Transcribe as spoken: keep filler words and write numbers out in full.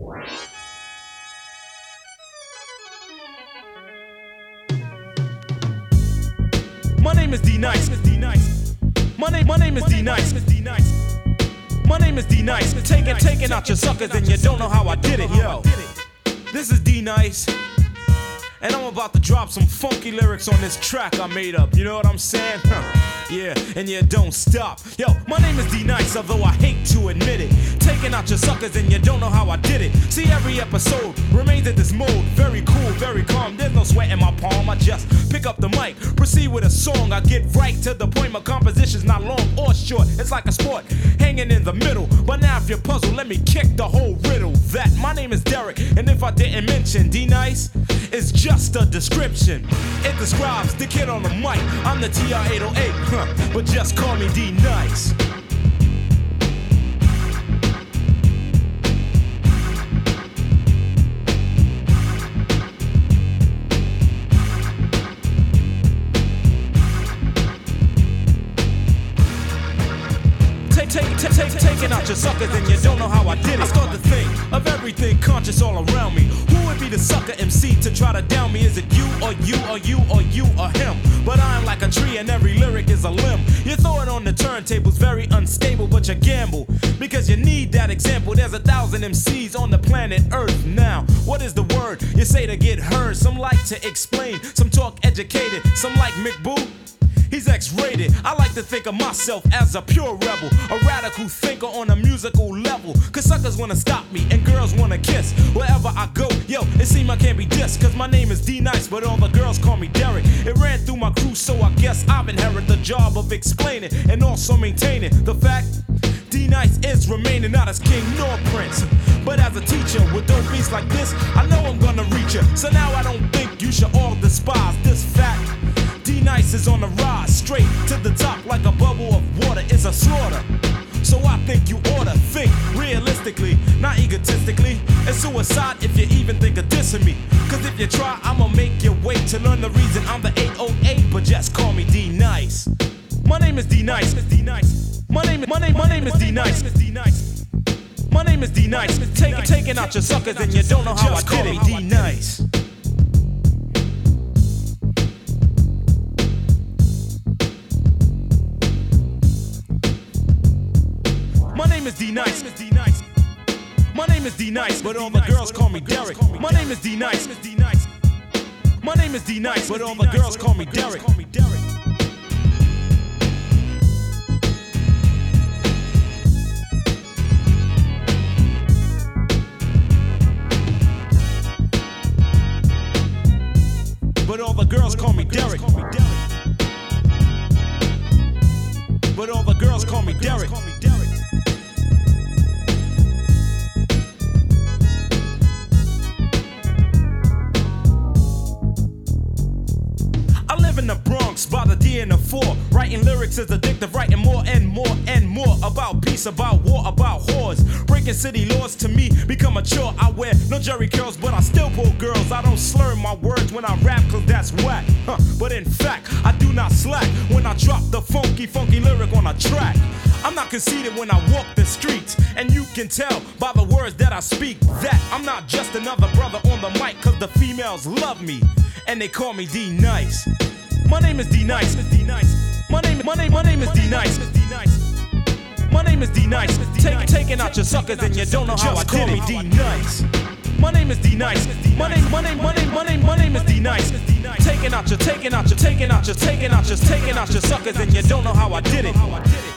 My name is D-Nice. My name, my name is D-Nice. My name is D-Nice. Taking, taking out your suckers and you don't know how I did it, yo. This is D-Nice, and I'm about to drop some funky lyrics on this track I made up. You know what I'm saying? Huh. Yeah, and you don't stop. Yo, my name is D-Nice, although I hate to admit it. Taking out your suckers and you don't know how I did it. See, every episode remains in this mode. Very cool, very calm, there's no sweat in my palm. I just pick up the mic, proceed with a song. I get right to the point, my composition's not long or short. It's like a sport, hanging in the middle. But now if you're puzzled, let me kick the whole riddle. That my name is Derek, and if I didn't mention D-Nice, it's just a description. It describes the kid on the mic. I'm the T R eight oh eight, huh, but just call me D-Nice. Take, take, take, take, taking out your suckers and you don't know how I did it. I start to think of everything conscious all around me. Who would be the sucker M C to try to down me? Is it you or you or you or you or him? But I'm like a tree and every lyric is a limb. You throw it on the turntables, very unstable, but you gamble because you need that example. There's a thousand M Cs on the planet Earth now. What is the word you say to get heard? Some like to explain, some talk educated, some like Mick Boo. He's X-rated. I like to think of myself as a pure rebel, a radical thinker on a musical level. Cause suckers wanna stop me and girls wanna kiss. Wherever I go, yo, it seems I can't be dissed. Cause my name is D-Nice, but all the girls call me Derek. It ran through my crew, so I guess I've inherited the job of explaining and also maintaining the fact D-Nice is remaining not as king nor prince, but as a teacher with dope beats like this, I know I'm gonna reach you. So now I don't think you should all despise this fact. D-Nice is on the rise, straight to the top like a bubble of water. It's a slaughter. So I think you ought to think realistically, not egotistically. It's suicide if you even think of dissing me. Cause if you try, I'ma make you wait to learn the reason I'm the eight oh eight, but just call me D-Nice. My name is D-Nice. My name, my name, my name is D-Nice. My name is D-Nice. Taking, taking out your suckers and you don't know how I did it. D-Nice. My name is D-Nice. My name is D-Nice, but all the girls call me Derek. My name is D-Nice. My name is D-Nice, but all the girls call me Derek. But all the girls call me Derek. But all the girls call me Derek. I live in the Bronx by the D and the four. Writing lyrics is addictive, writing more and more and more about peace, about war, about whores. Breaking city laws to me become a chore. I wear no jerry curls, but I still pull girls. I don't slur my words when I rap, cause that's whack. Huh. But in fact, I do not slack when I drop the funky, funky lyric on a track. I'm not conceited when I walk the streets, and you can tell by the words that I speak that I'm not just another brother on the mic, cause the females love me, and they call me D-Nice. My name is D-Nice. My name, my name, my name is D-Nice. My name is D-Nice. Take, taking out your suckers and you don't know how I did it. D-Nice. My name is D-Nice. My name, my name, my name, my name, my name is D-Nice. Taking out your, taking out your, taking out your, taking out your, taking out your suckers and you don't know how I did it.